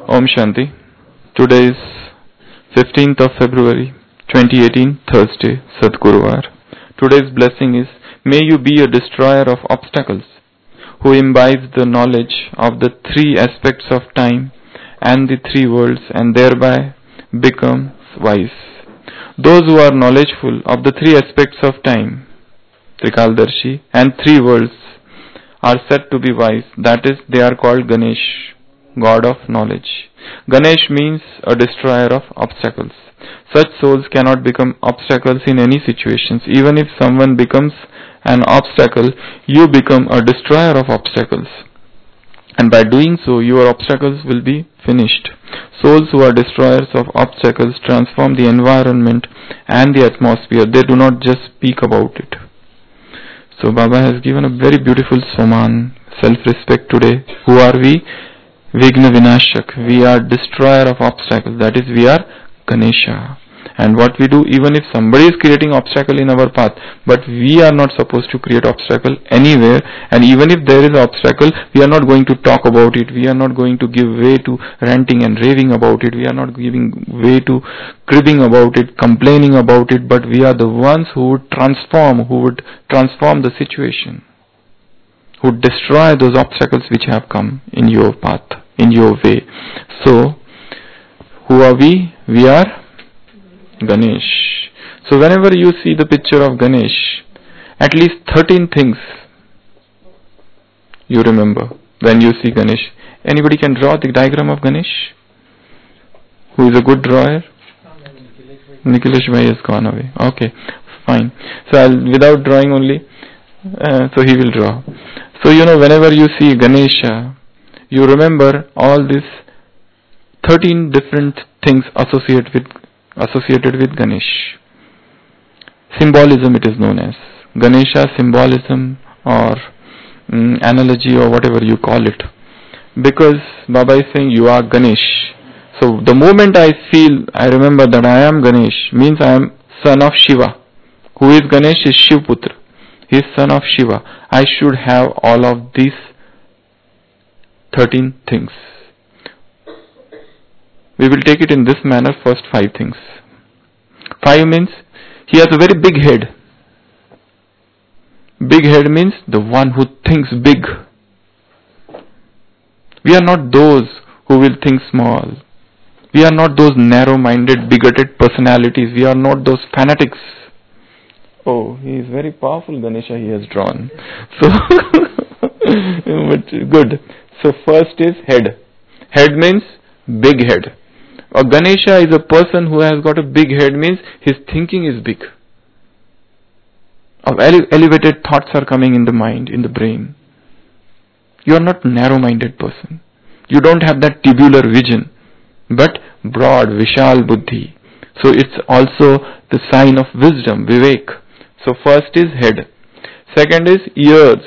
Om Shanti. Today is 15th of February 2018, Thursday, Sadguruvar. Today's blessing is, may you be a destroyer of obstacles, who imbibes the knowledge of the three aspects of time and the three worlds and thereby becomes wise. Those who are knowledgeful of the three aspects of time, Trikaldarshi, and three worlds are said to be wise. That is, they are called Ganesh, God of knowledge. Ganesh means a destroyer of obstacles. Such souls cannot become obstacles in any situations. Even if someone becomes an obstacle, you become a destroyer of obstacles. And by doing so, your obstacles will be finished. Souls who are destroyers of obstacles transform the environment and the atmosphere. They do not just speak about it. So Baba has given a very beautiful Soman, self-respect today. Who are we? Vigna Vinashak. We are destroyer of obstacles. That is, we are Ganesha. And what we do, even if somebody is creating obstacle in our path, but we are not supposed to create obstacle anywhere. And even if there is an obstacle, we are not going to talk about it. We are not going to give way to ranting and raving about it. We are not giving way to cribbing about it, complaining about it. But we are the ones who would transform the situation, who would destroy those obstacles which have come in your path, in your way. So, who are we? We are Ganesh. So whenever you see the picture of Ganesh, at least 13 things you remember when you see Ganesh. Anybody can draw the diagram of Ganesh? Who is a good drawer? Nikhilesh Bhai has gone away. Okay, fine. So without drawing only, so he will draw. So whenever you see Ganesha, you remember all these 13 different things associated with Ganesh. Symbolism it is known as. Ganesha symbolism or analogy or whatever you call it. Because Baba is saying you are Ganesh. So the moment I remember that I am Ganesh, means I am son of Shiva. Who is Ganesh? Is Shivputra. He is son of Shiva. I should have all of these 13 things. We will take it in this manner, first 5 things. 5 means he has a very big head. Big head means the one who thinks big. We are not those who will think small. We are not those narrow-minded, bigoted personalities. We are not those fanatics. Oh, he is very powerful, Ganesha he has drawn. So, but good. So first is head. Head means big head. A Ganesha is a person who has got a big head, means his thinking is big. Elevated thoughts are coming in the mind, in the brain. You are not a narrow-minded person. You don't have that tubular vision, but broad, Vishal Buddhi. So it's also the sign of wisdom, Vivek. So first is head. Second is ears.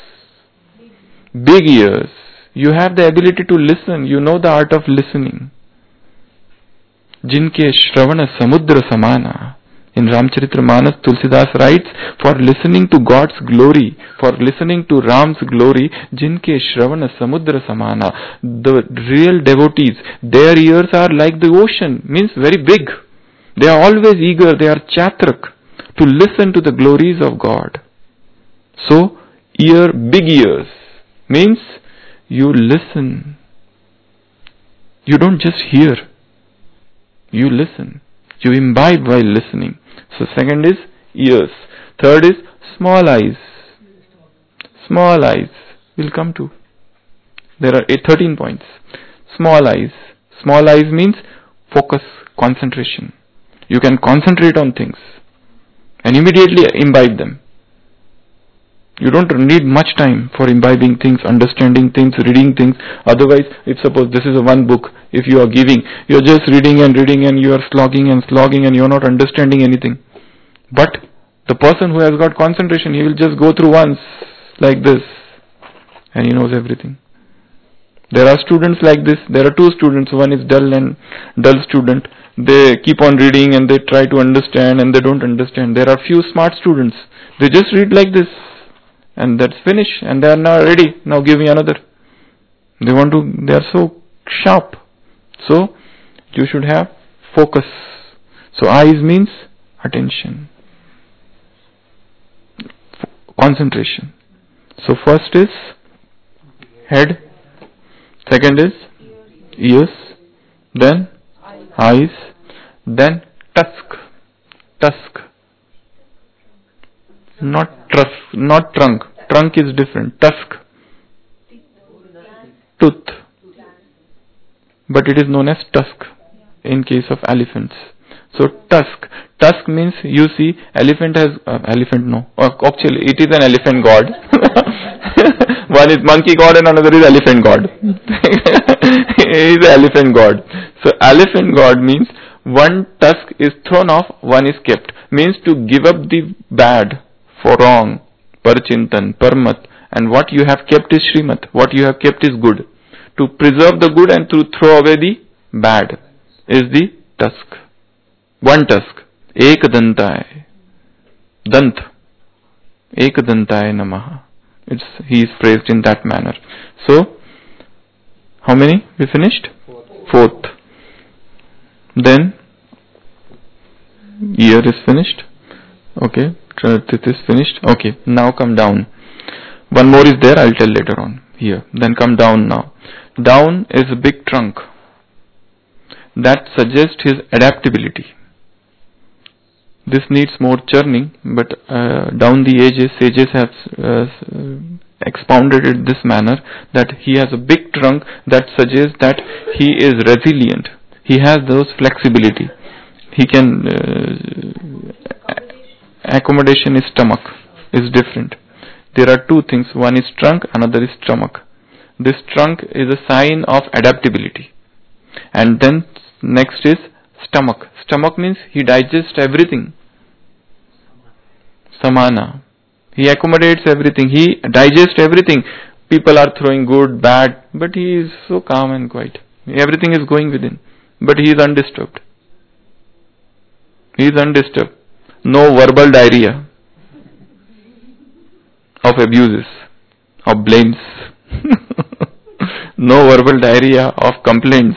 Big ears. You have the ability to listen. You know the art of listening. Jinke Shravana Samudra Samana. In Ramcharitamanas, Tulsidas writes, for listening to God's glory, for listening to Ram's glory, Jinke Shravana Samudra Samana. The real devotees, their ears are like the ocean, means very big. They are always eager, they are chatrak, to listen to the glories of God. So, big ears, means you listen. You don't just hear. You listen. You imbibe while listening. So second is ears. Third is small eyes. Small eyes. We'll come to. There are 13 points. Small eyes. Small eyes means focus, concentration. You can concentrate on things and immediately imbibe them. You don't need much time for imbibing things, understanding things, reading things. Otherwise, if suppose this is a one book, if you are giving, you are just reading and you are slogging and you are not understanding anything. But the person who has got concentration, he will just go through once like this and he knows everything. There are students like this. There are 2 students. One is dull student. They keep on reading and they try to understand and they don't understand. There are few smart students. They just read like this. And that's finished, and they are now ready. Now give me another. They are so sharp. So you should have focus. So eyes means attention, concentration. So first is head, second is ears, then eyes, then tusk. Tusk. Not trunk. Trunk is different. Tusk. Tooth. But it is known as tusk in case of elephants. So tusk. Tusk means, you see, elephant has elephant no. Actually, it is an elephant god. One is monkey god and another is elephant god. He is an elephant god. So elephant god means one tusk is thrown off, one is kept. Means to give up the bad for wrong. Parchintan, parmat. And what you have kept is Srimat. What you have kept is good. To preserve the good and to throw away the bad is the tusk. One tusk. Ekadantaya. Dant. Ekadantaya namaha. He is praised in that manner. So, how many we finished? Fourth. Then, ear is finished. Okay. It is finished. Okay. Now come down. One more is there. I'll tell later on. Here. Then come down now. Down is a big trunk. That suggests his adaptability. This needs more churning, but down the ages, sages have expounded it this manner, that he has a big trunk that suggests that he is resilient. He has those flexibility. He can accommodation is stomach is different. There are two things. One is trunk, another is stomach. This trunk is a sign of adaptability. And then next is stomach. Stomach means he digests everything. Samana. He accommodates everything. He digests everything. People are throwing good, bad, but he is so calm and quiet. Everything is going within. But he is undisturbed. He is undisturbed. No verbal diarrhea of abuses, of blames. No verbal diarrhea of complaints.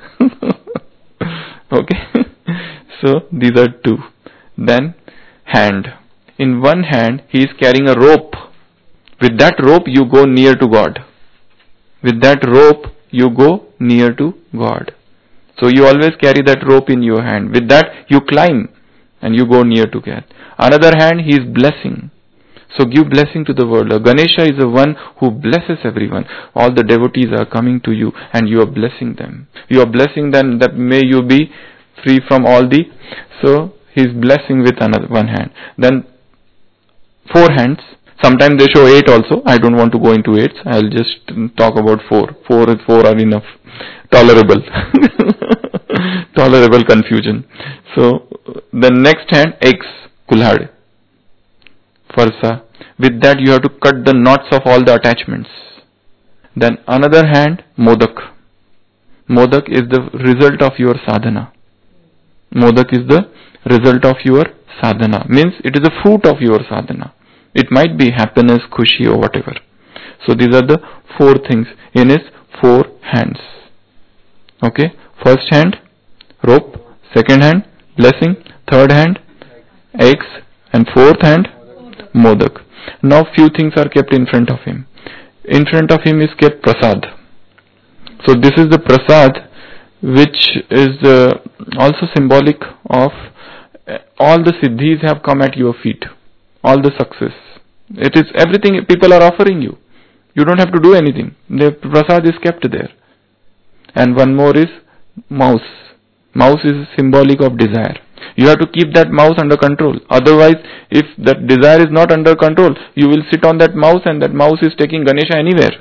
Okay. So these are two. Then hand. In one hand he is carrying a rope. With that rope you go near to God. With that rope you go near to God. So you always carry that rope in your hand. With that you climb and you go near to God. Another hand he is blessing. So give blessing to the world. Ganesha is the one who blesses everyone. All the devotees are coming to you and you are blessing them. You are blessing them that may you be free from all the... So he is blessing with another one hand. Then 4 hands. Sometimes they show 8 also. I don't want to go into 8. I'll just talk about 4. 4 are enough. Tolerable. Tolerable confusion. So the next hand, X. Kulhad. Farsa. With that you have to cut the knots of all the attachments. Then another hand, Modak. Modak is the result of your sadhana. Modak is the result of your sadhana. Means it is the fruit of your sadhana. It might be happiness, khushi or whatever. So these are the 4 things in his 4 hands. Okay. First hand, rope. Second hand, blessing. Third hand, eggs. And fourth hand, Modak. Now few things are kept in front of him. In front of him is kept prasad. So this is the prasad which is also symbolic of all the siddhis have come at your feet. All the success. It is everything people are offering you. You don't have to do anything. The prasad is kept there. And one more is mouse. Mouse is symbolic of desire. You have to keep that mouse under control. Otherwise, if that desire is not under control, you will sit on that mouse and that mouse is taking Ganesha anywhere.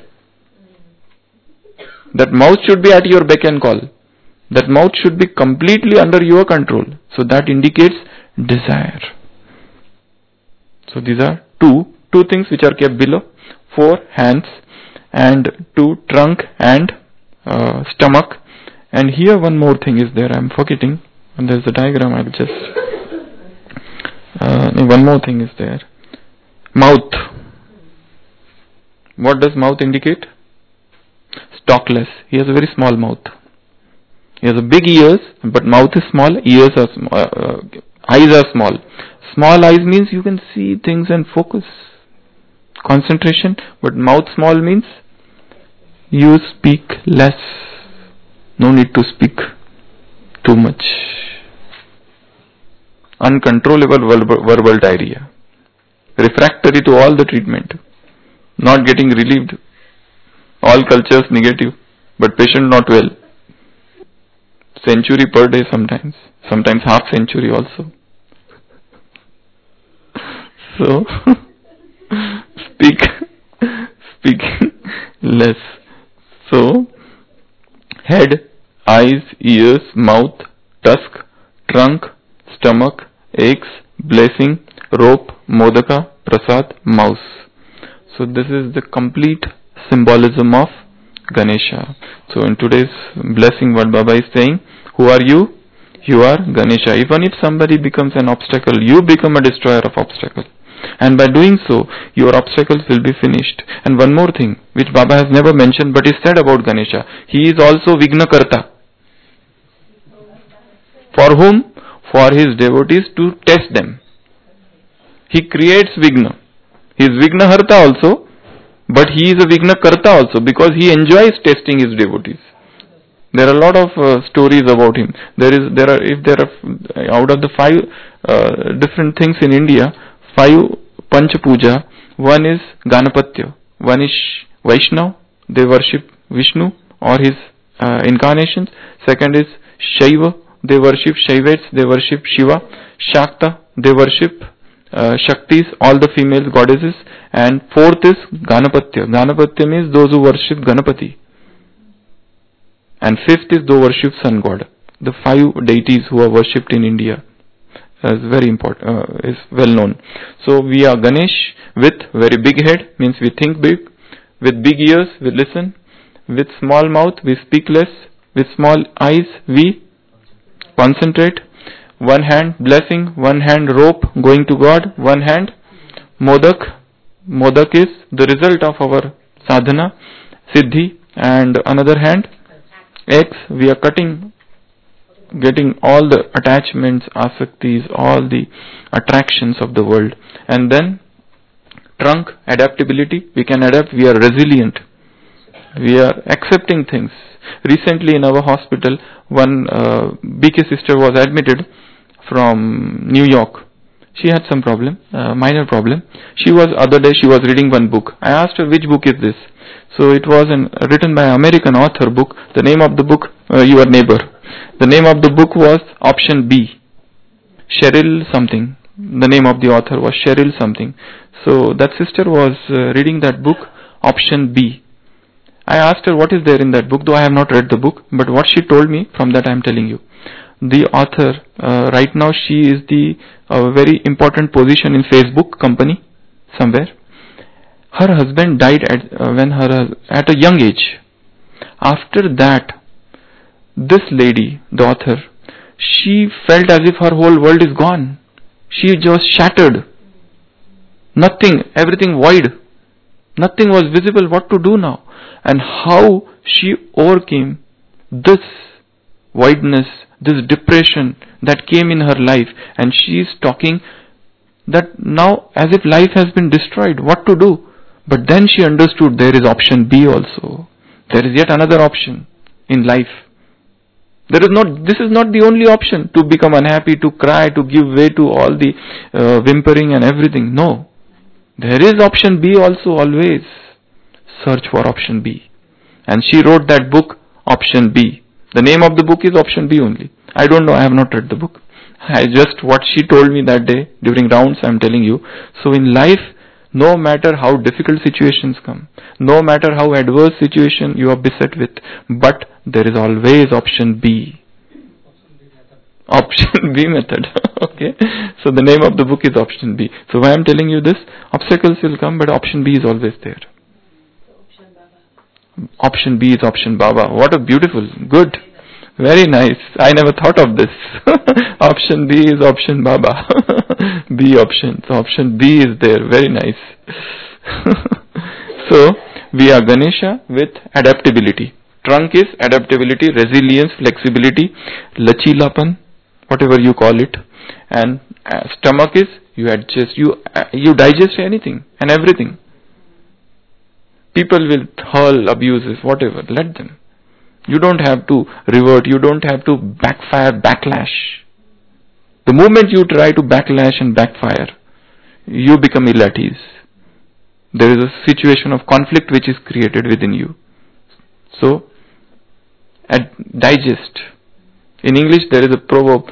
That mouse should be at your beck and call. That mouse should be completely under your control. So that indicates desire. So these are two things which are kept below. 4 hands and 2 trunk and stomach. And here one more thing is there. I am forgetting. And there's a diagram. I will just... one more thing is there. Mouth. What does mouth indicate? Stalkless. He has a very small mouth. He has a big ears, but mouth is small, ears are small, eyes are small. Small eyes means you can see things and focus. Concentration, but mouth small means you speak less. No need to speak too much. Uncontrollable verbal diarrhea. Refractory to all the treatment. Not getting relieved. All cultures negative, but patient not well. Century per day sometimes. Sometimes half century also. So, speak less. So, head, eyes, ears, mouth, tusk, trunk, stomach, eggs, blessing, rope, modaka, prasad, mouse. So this is the complete symbolism of Ganesha. So in today's blessing what Baba is saying, who are you? You are Ganesha. Even if somebody becomes an obstacle, you become a destroyer of obstacle. And by doing so, your obstacles will be finished. And one more thing, which Baba has never mentioned but is said about Ganesha, he is also Vignakarta. For whom? For his devotees to test them. He creates Vigna. He is Vignaharta also, but he is a Vignakarta also because he enjoys testing his devotees. There are a lot of stories about him. There are out of the 5 different things in India, 5 Panch Puja. One is Ganapatya, one is Vaishnav, they worship Vishnu or his incarnations. Second is Shaiva, they worship Shaivates, they worship Shiva. Shakta, they worship Shaktis, all the female goddesses. And fourth is Ganapatya. Ganapatya means those who worship Ganapati. And fifth is those who worship Sun God. The 5 deities who are worshipped in India is very important, is well known. So we are Ganesh with very big head, means we think big. With big ears, we listen. With small mouth, we speak less. With small eyes, we concentrate. One hand blessing, one hand rope going to God, one hand modak. Modak is the result of our sadhana, siddhi, and another hand eggs. We are cutting, getting all the attachments, asaktis, all the attractions of the world. And then trunk, adaptability, we can adapt, we are resilient. We are accepting things. Recently in our hospital, one BK sister was admitted from New York. She had some problem, minor problem. Other day she was reading one book. I asked her which book is this. So it was written by an American author book. The name of the book, Your Neighbor. The name of the book was Option B. Cheryl something. The name of the author was Cheryl something. So that sister was reading that book, Option B. I asked her what is there in that book, though I have not read the book, but what she told me, from that I am telling you. The author, right now she is the very important position in Facebook company, somewhere. Her husband died at a young age. After that, this lady, the author, she felt as if her whole world is gone. She just shattered. Nothing, everything void. Nothing was visible. What to do now? And how she overcame this voidness, this depression that came in her life. And she is talking that now as if life has been destroyed. What to do? But then she understood there is option B also. There is yet another option in life. This is not the only option to become unhappy, to cry, to give way to all the whimpering and everything. No. There is option B also always. Search for option B. And she wrote that book, Option B. The name of the book is Option B only. I don't know, I have not read the book. What she told me that day during rounds, I am telling you. So in life, no matter how difficult situations come, no matter how adverse situation you are beset with, but there is always option B. Option B method. Okay. So the name of the book is Option B. So why I am telling you this, obstacles will come, but option B is always there. Option B is option Baba. What a beautiful, good, very nice. I never thought of this. Option B is option Baba. B option. So option B is there. Very nice. So we are Ganesha with adaptability. Trunk is adaptability, resilience, flexibility, lachilapan, whatever you call it. And stomach is you adjust, you digest anything and everything. People will hurl abuses, whatever, let them. You don't have to revert, you don't have to backlash. The moment you try to backlash and backfire, you become ill at ease. There is a situation of conflict which is created within you. So, digest. In English there is a proverb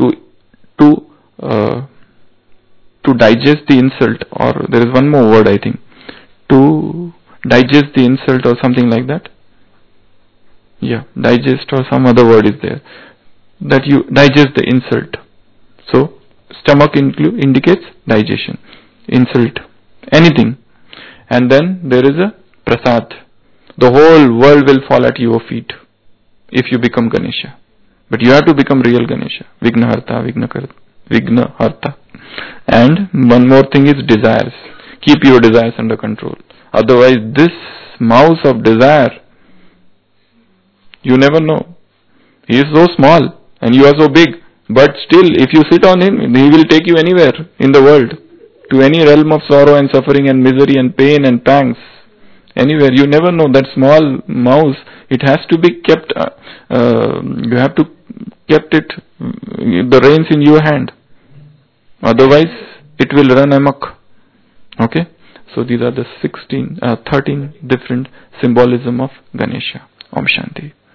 to digest the insult, or there is one more word I think. To digest the insult or something like that. Yeah, digest or some other word is there. That you digest the insult. So, stomach indicates digestion, insult, anything. And then there is a prasad. The whole world will fall at your feet if you become Ganesha. But you have to become real Ganesha. Vignaharta, Vignaharta. And one more thing is desires. Keep your desires under control. Otherwise, this mouse of desire, you never know. He is so small and you are so big. But still, if you sit on him, he will take you anywhere in the world. To any realm of sorrow and suffering and misery and pain and pangs. Anywhere. You never know. That small mouse, it has to be kept, you have to kept it, the reins in your hand. Otherwise, it will run amok. Okay? So these are the 13 different symbolism of Ganesha. Om Shanti.